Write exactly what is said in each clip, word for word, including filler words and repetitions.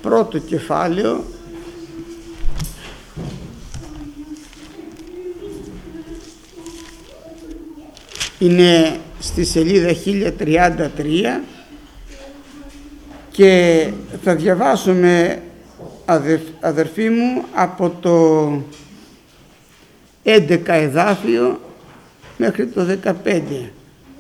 πρώτο κεφάλαιο, είναι στη σελίδα χίλια τριάντα τρία και θα διαβάσουμε, αδερφοί μου, από το έντεκα εδάφιο μέχρι το δεκαπέντε.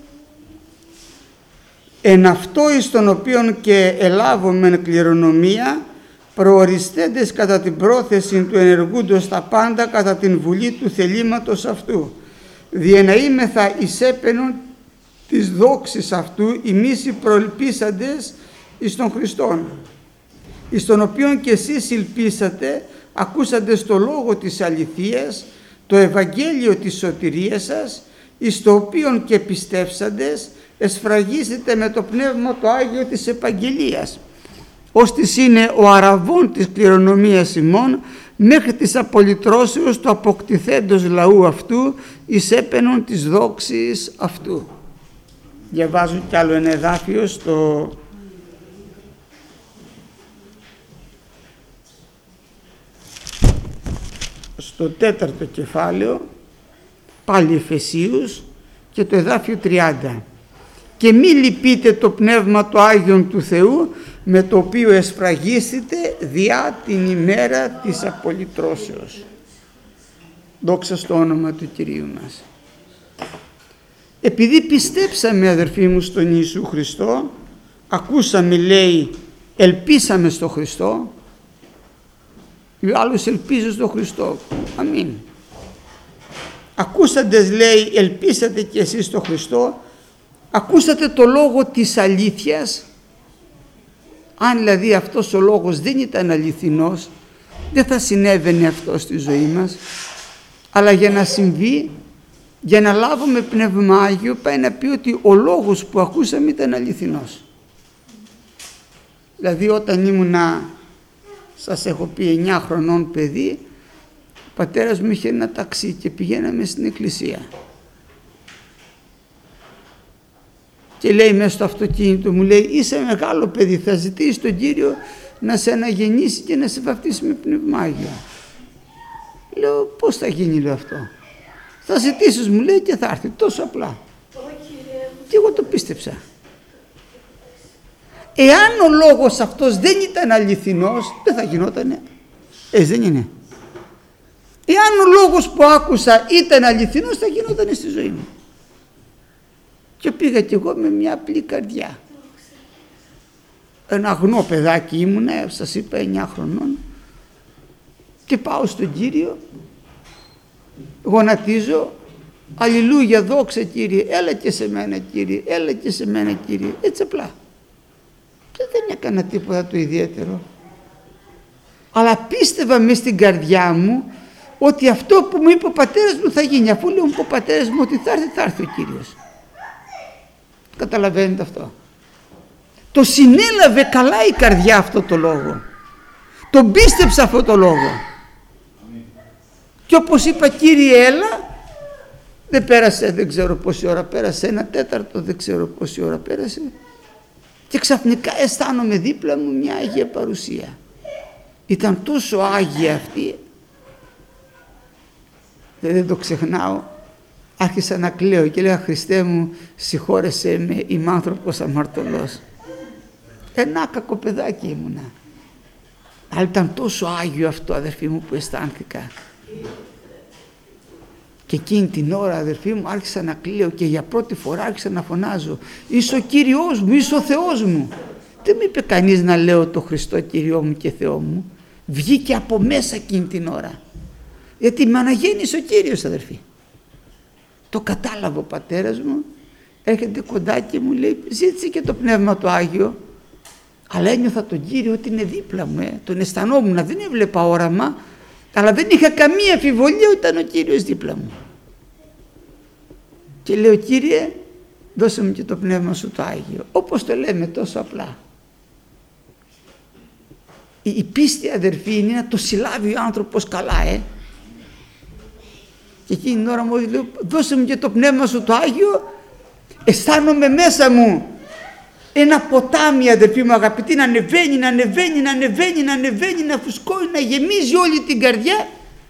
«Εν αυτό εις τον οποίον και ελάβομεν κληρονομία, προοριστέντες κατά την πρόθεση του ενεργούντος τα πάντα κατά την βουλή του θελήματος αυτού, διεναήμεθα εις έπαινον της δόξης αυτού ημείς οι προελπίσαντες εις τον Χριστόν, εις τον οποίον και εσείς ελπίσατε, ακούσαντες το λόγο της αληθείας, το Ευαγγέλιο της σωτηρίας σας, εις το οποίον και πιστεύσαντες εσφραγίσετε με το Πνεύμα το Άγιο της επαγγελίας, ώστις είναι ο αραβών της κληρονομίας ημών, μέχρι της απολυτρώσεως του αποκτηθέντος λαού αυτού, εις έπαινον της δόξης αυτού». Διαβάζω κι άλλο ένα εδάφιο στο στο τέταρτο κεφάλαιο, πάλι Εφεσίους, και το εδάφιο τριάντα. «Και μη λυπείτε το Πνεύμα το Άγιον του Θεού, με το οποίο εσφραγίσετε διά την ημέρα της απολυτρώσεως». Δόξα στο όνομα του Κυρίου μας. Επειδή πιστέψαμε, αδερφοί μου, στον Ιησού Χριστό, ακούσαμε, λέει, ελπίσαμε στο Χριστό, ο άλλος ελπίζω στο Χριστό. Αμήν. Ακούσαντες, λέει, ελπίσατε και εσείς στο Χριστό, ακούσατε το λόγο της αλήθειας. Αν δηλαδή αυτός ο λόγος δεν ήταν αληθινός, δεν θα συνέβαινε αυτό στη ζωή μας. Αλλά για να συμβεί, για να λάβουμε Πνεύμα Άγιο, πάει να πει ότι ο λόγος που ακούσαμε ήταν αληθινός. Δηλαδή όταν ήμουνα, σας έχω πει, εννιά χρονών παιδί, ο πατέρας μου είχε ένα ταξί και πηγαίναμε στην εκκλησία. Και λέει μέσα στο αυτοκίνητο μου, λέει, είσαι μεγάλο παιδί, θα ζητήσεις τον Κύριο να σε αναγεννήσει και να σε βαφτίσει με Πνεύμα Άγιο. Λέω, πώς θα γίνει, λέω, αυτό? Θα ζητήσεις, μου λέει, και θα έρθει, τόσο απλά. Και εγώ το πίστεψα. Εάν ο λόγος αυτός δεν ήταν αληθινός, δεν θα γινότανε. Έτσι δεν είναι? Εάν ο λόγος που άκουσα ήταν αληθινός, θα γινότανε στη ζωή μου. Και πήγα κι εγώ με μια απλή καρδιά. Ένα αγνό παιδάκι ήμουνα, σας είπα, εννιά χρονών, και πάω στον Κύριο, γονατίζω, αλληλούια, δόξα Κύριε, έλα και σε μένα Κύριε, έλα και σε μένα Κύριε, έτσι απλά. Και δεν έκανα τίποτα το ιδιαίτερο. Αλλά πίστευα μες στην καρδιά μου ότι αυτό που μου είπε ο πατέρας μου θα γίνει. Αφού λέω ο πατέρας μου ότι θα έρθει, θα έρθει ο Κύριος. Καταλαβαίνετε αυτό? Το συνέλαβε καλά η καρδιά αυτό το λόγο. Τον πίστεψα αυτό το λόγο. Και όπως είπα, Κύριε έλα, δεν πέρασε, δεν ξέρω πόση ώρα πέρασε, ένα τέταρτο, δεν ξέρω πόση ώρα πέρασε, και ξαφνικά αισθάνομαι δίπλα μου μια Άγια Παρουσία. Ήταν τόσο Άγια αυτή, δεν το ξεχνάω. Άρχισα να κλαίω και λέγα, Χριστέ μου, συγχώρεσέ με, είμαι άνθρωπος αμαρτωλός. Ένα κακοπαιδάκι ήμουνα. Αλλά ήταν τόσο Άγιο αυτό, αδερφοί μου, που αισθάνθηκα. Και εκείνη την ώρα, αδερφοί μου, άρχισα να κλαίω και για πρώτη φορά άρχισα να φωνάζω, είσαι ο Κύριος μου, είσαι ο Θεός μου. Δεν με είπε κανείς να λέω το Χριστό Κύριό μου και Θεό μου. Βγήκε από μέσα εκείνη την ώρα. Γιατί με αναγέννησε ο Κύριος, αδερφοί. Το κατάλαβε ο πατέρας μου, έρχεται κοντά και μου λέει, ζήτησε και το Πνεύμα το Άγιο. Αλλά ένιωθα τον Κύριο ότι είναι δίπλα μου, ε. Τον αισθανόμουν, δεν έβλεπα όραμα, αλλά δεν είχα καμία αμφιβολία ότι ήταν ο Κύριος δίπλα μου. Και λέω, Κύριε, δώσε μου και το Πνεύμα σου το Άγιο. Όπως το λέμε τόσο απλά. Η, η πίστη, αδερφοί, είναι να το συλλάβει ο άνθρωπος καλά, ε. Και εκείνη την ώρα μου λέω, δώσε μου και το Πνεύμα σου το Άγιο, αισθάνομαι μέσα μου ένα ποτάμι, αδερφοί μου αγαπητοί, να ανεβαίνει, να ανεβαίνει, να ανεβαίνει, να ανεβαίνει, να φουσκώνει, να γεμίζει όλη την καρδιά.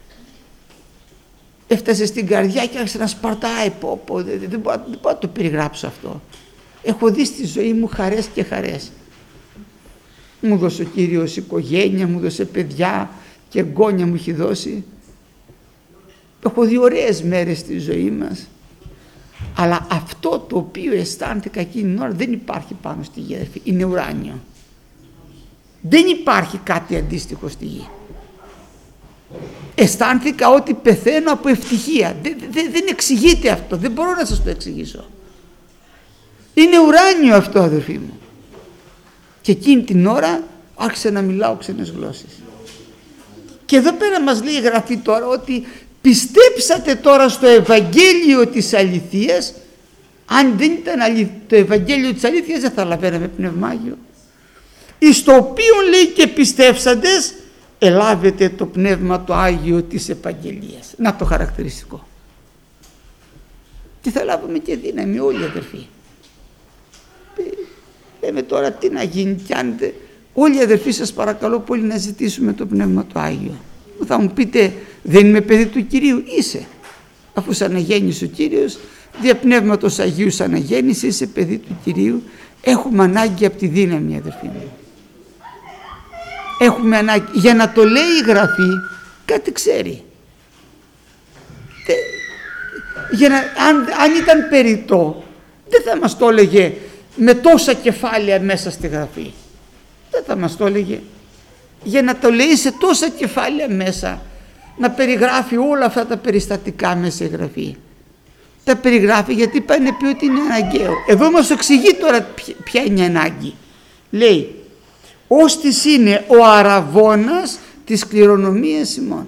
Έφτασε στην καρδιά και άρχισε να σπαρτάει. Πω, πω, δεν, δεν, μπορώ, δεν μπορώ να το περιγράψω αυτό. Έχω δει στη ζωή μου χαρές και χαρές. Μου δώσε ο Κύριος οικογένεια, μου δώσε παιδιά και εγγόνια μου έχει δώσει. Έχω δει ωραίες μέρες στη ζωή μας. Αλλά αυτό το οποίο αισθάνθηκα εκείνη την ώρα δεν υπάρχει πάνω στη γη, αδερφοί. Είναι ουράνιο. Δεν υπάρχει κάτι αντίστοιχο στη γη. Αισθάνθηκα ότι πεθαίνω από ευτυχία. Δεν, δεν, δεν εξηγείται αυτό. Δεν μπορώ να σας το εξηγήσω. Είναι ουράνιο αυτό, αδερφοί μου. Και εκείνη την ώρα άρχισα να μιλάω ξένες γλώσσες. Και εδώ πέρα μας λέει η Γραφή τώρα ότι πιστέψατε τώρα στο Ευαγγέλιο της αληθείας. Αν δεν ήταν το Ευαγγέλιο της αλήθειας δεν θα λαβαίναμε Πνεύμα Άγιο. Εις το οποίο λέει και πιστεύσαντες ελάβετε το Πνεύμα το Άγιο της επαγγελίας. Να το χαρακτηριστικό. Και θα λάβουμε και δύναμη όλοι, αδερφοί. Λέμε τώρα τι να γίνει κι αν όλοι οι αδερφοί, σας παρακαλώ πολύ να ζητήσουμε το Πνεύμα το Άγιο. Θα μου πείτε, δεν είμαι παιδί του Κυρίου? Είσαι. Αφού σ' αναγέννησε ο Κύριος, δια Πνεύματος Αγίου σ' αναγέννησε, είσαι παιδί του Κυρίου. Έχουμε ανάγκη από τη δύναμη, αδερφοί μου. Έχουμε ανάγκη. Για να το λέει η Γραφή, κάτι ξέρει. Τε, για να, αν, αν ήταν περιττό, δεν θα μας το έλεγε με τόσα κεφάλαια μέσα στη Γραφή. Δεν θα μας το έλεγε. Για να το λέει σε τόσα κεφάλαια μέσα, να περιγράφει όλα αυτά τα περιστατικά μέσα η Γραφή. Τα περιγράφει γιατί πάει να πει ότι είναι αναγκαίο. Εδώ μας εξηγεί τώρα ποια είναι η ανάγκη. Λέει, ώστις είναι ο αραβώνας της κληρονομίας ημών.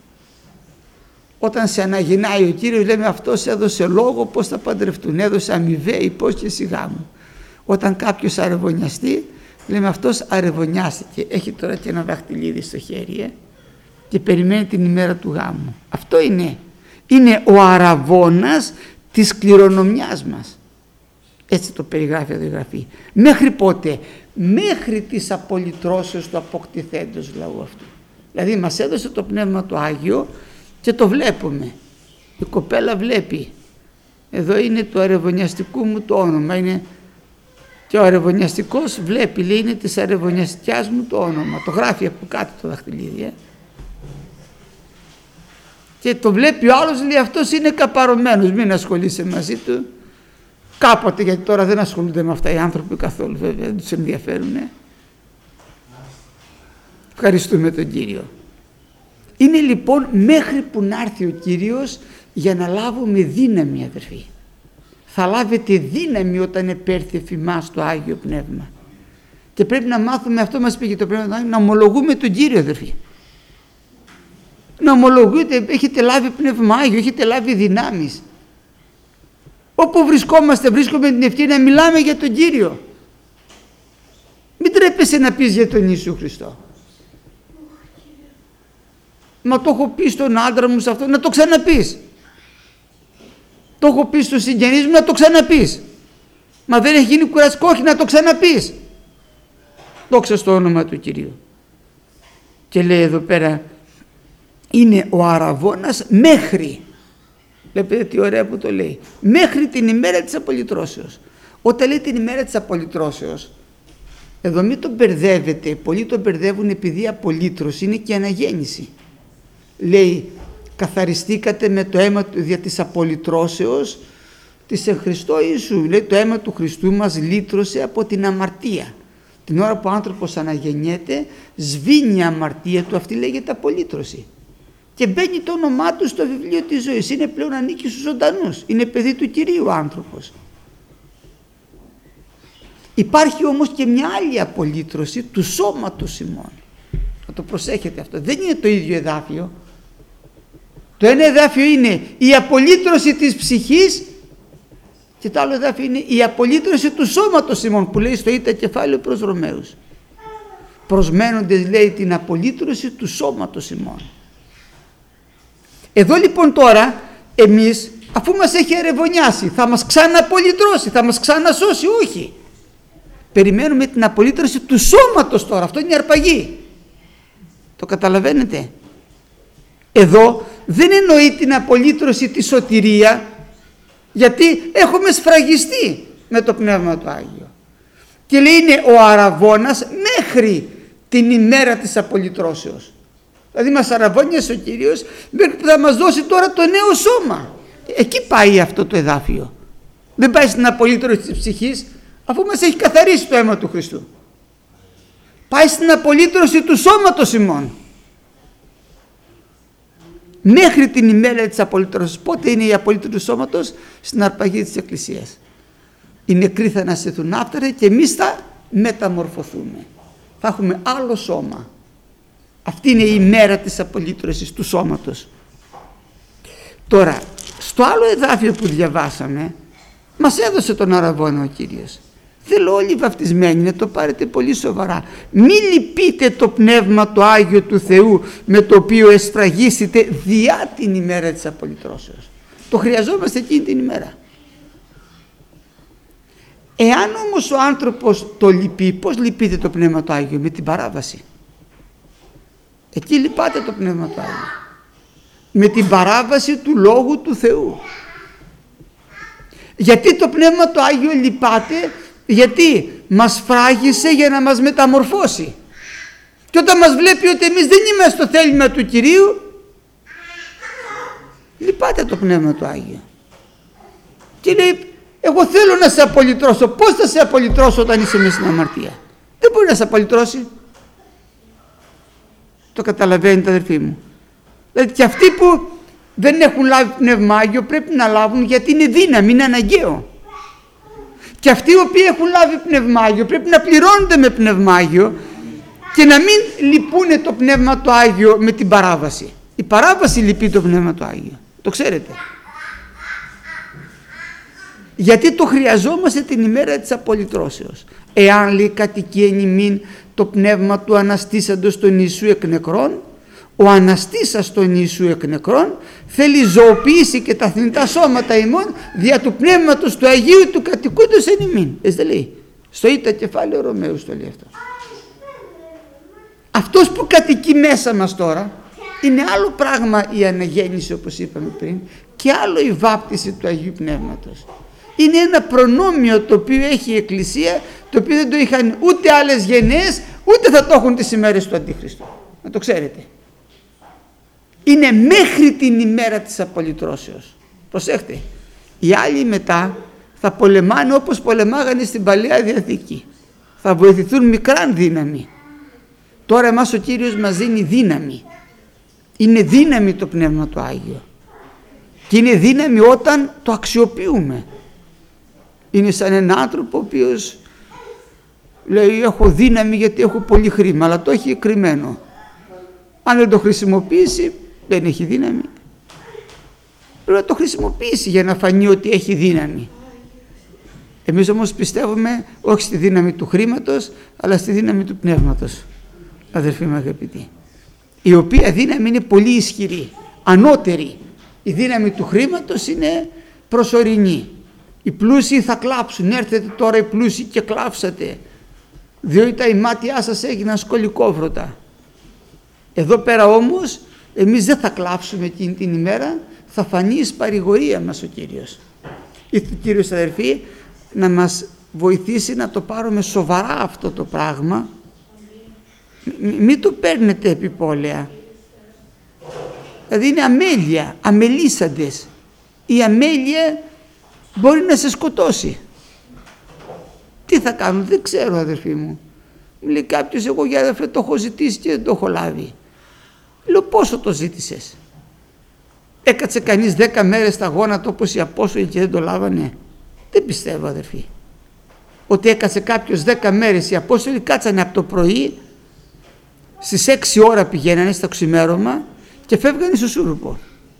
Όταν σε αναγεννάει ο Κύριος, λέμε αυτός έδωσε λόγο πώς θα παντρευτούν, έδωσε αμοιβαία υπόσχεση γάμου. Όταν κάποιος αρεβωνιαστεί, λέμε αυτός αρεβωνιάστηκε, έχει τώρα και ένα δαχτυλίδι στο χέρι ε, και περιμένει την ημέρα του γάμου. Αυτό είναι. Είναι ο αραβώνας της κληρονομιάς μας. Έτσι το περιγράφει εδώ η Γραφή. Μέχρι πότε? Μέχρι της απολυτρώσεως του αποκτηθέντος λαού αυτού. Δηλαδή μας έδωσε το Πνεύμα το Άγιο και το βλέπουμε. Η κοπέλα βλέπει. Εδώ είναι το αρεβωνιαστικού μου το όνομα. Είναι και ο αρεβωνιαστικός βλέπει, λέει, είναι της αρεβωνιαστικιάς μου το όνομα. Το γράφει από κάτω το δαχτυλίδι. Ε. Και το βλέπει ο άλλος, λέει, αυτός είναι καπαρωμένος, μην ασχολείσαι μαζί του. Κάποτε, γιατί τώρα δεν ασχολούνται με αυτά οι άνθρωποι καθόλου, βέβαια, δεν τους ενδιαφέρουν. Ε. Ευχαριστούμε τον Κύριο. Είναι λοιπόν μέχρι που να έρθει ο Κύριος για να λάβουμε δύναμη, αδερφοί. Θα λάβετε δύναμη όταν επέρθει εφ' ημάς το Άγιο Πνεύμα. Και πρέπει να μάθουμε, αυτό μας πήγε το Πνεύμα, να ομολογούμε τον Κύριο, αδερφοί. Να ομολογείτε, έχετε λάβει Πνεύμα Άγιο, έχετε λάβει δυνάμεις. Όπου βρισκόμαστε, βρίσκουμε την ευκαιρία να μιλάμε για τον Κύριο. Μην τρέπεσαι να πεις για τον Ιησού Χριστό. Μα το έχω πει στον άντρα μου σε αυτό, να το ξαναπείς. Το έχω πει στους συγγενείς μου, να το ξαναπείς. Μα δεν έχει γίνει κουραστικό, όχι, να το ξαναπείς. Δόξα στο όνομα του Κυρίου. Και λέει εδώ πέρα, είναι ο αραβώνας μέχρι. Βλέπετε τι ωραία που το λέει. Μέχρι την ημέρα της απολυτρώσεως. Όταν λέει την ημέρα της απολυτρώσεως, εδώ μην τον μπερδεύετε. Πολλοί τον μπερδεύουν επειδή η απολύτρωση είναι και αναγέννηση. Λέει, καθαριστήκατε με το αίμα του δια της απολυτρώσεως της εν Χριστώ Ιησού. Λέει, το αίμα του Χριστού μας λύτρωσε από την αμαρτία. Την ώρα που ο άνθρωπος αναγεννιέται, σβήνει η αμαρτία του, αυτή λέγεται απολύτρωση. Και μπαίνει το όνομά του στο βιβλίο της ζωής. Είναι πλέον ανήκει στους ζωντανούς. Είναι παιδί του Κυρίου ο άνθρωπος. Υπάρχει όμως και μια άλλη απολύτρωση του σώματος ημών. Να το προσέχετε αυτό. Δεν είναι το ίδιο εδάφιο. Το ένα εδάφιο είναι η απολύτρωση της ψυχής και το άλλο εδάφιο είναι η απολύτρωση του σώματος ημών, που λέει στο Ήτα κεφάλαιο προς Ρωμαίους. Προσμένοντες, λέει, την απολύτρωση του σώματος ημών. Εδώ λοιπόν τώρα εμείς, αφού μας έχει αρεβωνιάσει, θα μας ξαναπολυτρώσει, θα μας ξανασώσει? Όχι. Περιμένουμε την απολύτρωση του σώματος τώρα. Αυτό είναι η αρπαγή. Το καταλαβαίνετε? Εδώ δεν εννοεί την απολύτρωση τη σωτηρία, γιατί έχουμε σφραγιστεί με το Πνεύμα του Άγιο. Και λέει είναι ο αραβώνας μέχρι την ημέρα της απολυτρώσεως. Δηλαδή μας αραβώνιασε ο Κύριος μέχρι που θα μας δώσει τώρα το νέο σώμα. Εκεί πάει αυτό το εδάφιο. Δεν πάει στην απολύτρωση της ψυχής, αφού μας έχει καθαρίσει το αίμα του Χριστού. Πάει στην απολύτρωση του σώματος ημών. Μέχρι την ημέρα της απολύτρωσης. Πότε είναι η απολύτρωση του σώματος? Στην αρπαγή της Εκκλησίας. Οι νεκροί θα αναστηθούν άφτερα και εμείς θα μεταμορφωθούμε. Θα έχουμε άλλο σώμα. Αυτή είναι η ημέρα της απολύτρωσης του σώματος. Τώρα, στο άλλο εδάφιο που διαβάσαμε, μας έδωσε τον αραβώνα ο Κύριος. Θέλω όλοι οι βαπτισμένοι να το πάρετε πολύ σοβαρά. Μη λυπείτε το Πνεύμα το Άγιο του Θεού, με το οποίο εσφραγίσετε διά την ημέρα της απολυτρώσεως. Το χρειαζόμαστε εκείνη την ημέρα. Εάν όμως ο άνθρωπος το λυπεί, πώς λυπείτε το Πνεύμα το Άγιο? Με την παράβαση. Εκεί λυπάτε το Πνεύμα το Άγιο. Με την παράβαση του Λόγου του Θεού. Γιατί το Πνεύμα το Άγιο λυπάται? Γιατί μας φράγισε για να μας μεταμορφώσει. Και όταν μας βλέπει ότι εμείς δεν είμαστε στο θέλημα του Κυρίου, λυπάται το Πνεύμα του Άγιο. Και λέει, εγώ θέλω να σε απολυτρώσω. Πώς θα σε απολυτρώσω όταν είσαι μέσα στην αμαρτία? Δεν μπορεί να σε απολυτρώσει. Το καταλαβαίνετε αδερφοί μου? Δηλαδή και αυτοί που δεν έχουν λάβει Πνεύμα Άγιο πρέπει να λάβουν, γιατί είναι δύναμη, είναι αναγκαίο. Και αυτοί οι οποίοι έχουν λάβει Πνεύμα Άγιο πρέπει να πληρώνονται με Πνεύμα Άγιο και να μην λυπούνε το Πνεύμα το Άγιο με την παράβαση. Η παράβαση λυπεί το Πνεύμα το Άγιο. Το ξέρετε. Γιατί το χρειαζόμαστε την ημέρα της απολυτρώσεως. Εάν λέει κατοικεί εν ημίν το πνεύμα του αναστήσαντος των Ιησού εκ νεκρών, ο αναστήσας των Ιησού εκ νεκρών θέλει ζωοποιήσει και τα θνητά σώματα ημών δια του πνεύματος του Αγίου του κατοικούντος εν ημίν. Έτσι δεν λέει? Στο ήτα κεφάλαιο Ρωμαίους το λέει αυτό. Αυτός που κατοικεί μέσα μας τώρα είναι άλλο πράγμα η αναγέννηση, όπως είπαμε πριν, και άλλο η βάπτιση του Αγίου Πνεύματος. Είναι ένα προνόμιο το οποίο έχει η Εκκλησία, το οποίο δεν το είχαν ούτε άλλες γενναίες, ούτε θα το έχουν τις ημέρες του Αντίχριστου. Να το ξέρετε. Είναι μέχρι την ημέρα της απολυτρώσεως. Προσέχτε. Οι άλλοι μετά θα πολεμάνε όπως πολεμάγανε στην Παλαιά Διαθήκη. Θα βοηθηθούν μικράν δύναμη. Τώρα εμάς ο Κύριος μας δίνει δύναμη. Είναι δύναμη το Πνεύμα το Άγιο. Και είναι δύναμη όταν το αξιοποιούμε. Είναι σαν έναν άνθρωπο ο οποίος λέει έχω δύναμη γιατί έχω πολύ χρήμα, αλλά το έχει κρυμμένο. Αν δεν το χρησιμοποιήσει δεν έχει δύναμη. Πρέπει να το χρησιμοποιήσει για να φανεί ότι έχει δύναμη. Εμείς όμως πιστεύουμε όχι στη δύναμη του χρήματος, αλλά στη δύναμη του πνεύματος, αδερφοί μου αγαπητοί, η οποία δύναμη είναι πολύ ισχυρή, ανώτερη. Η δύναμη του χρήματος είναι προσωρινή. Οι πλούσιοι θα κλάψουν. Έρθετε τώρα οι πλούσιοι και κλάψατε, διότι τα ημάτια σας έγιναν σκολικόβρωτα. Εδώ πέρα όμως εμείς δεν θα κλάψουμε εκείνη την ημέρα, θα φανεί εις παρηγορία μας ο Κύριος. Ήρθε ο Κύριος, αδερφοί, να μας βοηθήσει να το πάρουμε σοβαρά αυτό το πράγμα. Μην το παίρνετε επιπόλαια. Δηλαδή είναι αμέλεια, αμελήσαντες. Η αμέλεια μπορεί να σε σκοτώσει. Τι θα κάνουν? Δεν ξέρω, αδερφοί μου. Μου λέει κάποιος, εγώ για αδερφέ το έχω ζητήσει και δεν το έχω λάβει. Λέω, πόσο το ζήτησες? Έκατσε κανείς δέκα μέρες στα γόνατα όπως οι Απόστολοι και δεν το λάβανε? Δεν πιστεύω, αδερφοί, ότι έκατσε κάποιος δέκα μέρες. Οι Απόστολοι κάτσανε από το πρωί, στις έξι ώρα πηγαίνανε στο ξημέρωμα και φεύγανε στο Σούρουπο.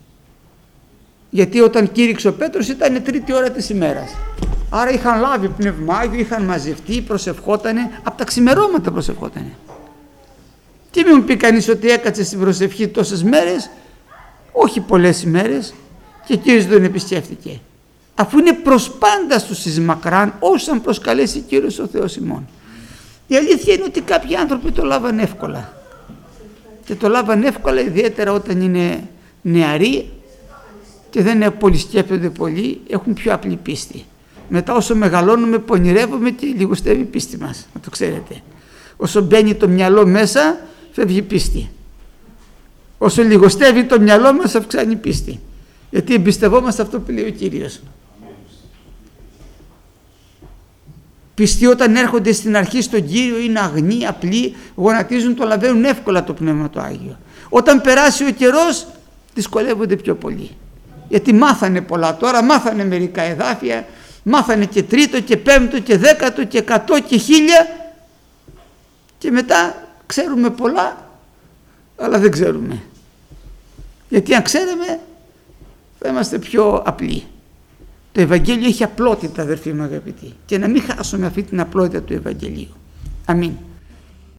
Γιατί όταν κήρυξε ο Πέτρος ήταν τρίτη ώρα της ημέρας. Άρα είχαν λάβει Πνεύμα Άγιο, είχαν μαζευτεί, προσευχότανε, από τα ξημερώματα προσευχότανε. Και μην μου πει κανείς ότι έκατσε στην προσευχή τόσες μέρες, όχι πολλές ημέρες, και ο Κύριος τον επισκέφθηκε. αφού είναι προς πάντα στους εις μακράν, όσαν προσκαλέσει Κύριος ο Θεός ημών. Η αλήθεια είναι ότι κάποιοι άνθρωποι το λάβαν εύκολα. Και το λάβαν εύκολα ιδιαίτερα όταν είναι νεαροί και δεν πολυσκέπτονται πολύ, έχουν πιο απλή πίστη. Μετά όσο μεγαλώνουμε πονηρεύουμε και λιγοστεύει η πίστη μας, να το ξέρετε. Όσο μπαίνει το μυαλό μέσα, φεύγει η πίστη. Όσο λιγοστεύει το μυαλό μας, αυξάνει η πίστη. Γιατί εμπιστευόμαστε αυτό που λέει ο Κύριος. Πιστοί όταν έρχονται στην αρχή στον Κύριο είναι αγνοί, απλοί, γονατίζουν, το λαβαίνουν εύκολα το Πνεύμα το Άγιο. Όταν περάσει ο καιρός δυσκολεύονται πιο πολύ. Γιατί μάθανε πολλά τώρα, μάθανε μερικά εδάφια, μάθανε και τρίτο και πέμπτο και δέκατο και εκατό και χίλια και μετά ξέρουμε πολλά αλλά δεν ξέρουμε. Γιατί αν ξέρουμε θα είμαστε πιο απλοί. Το Ευαγγέλιο έχει απλότητα, αδερφοί μου αγαπητοί, και να μην χάσουμε αυτή την απλότητα του Ευαγγελίου. Αμήν.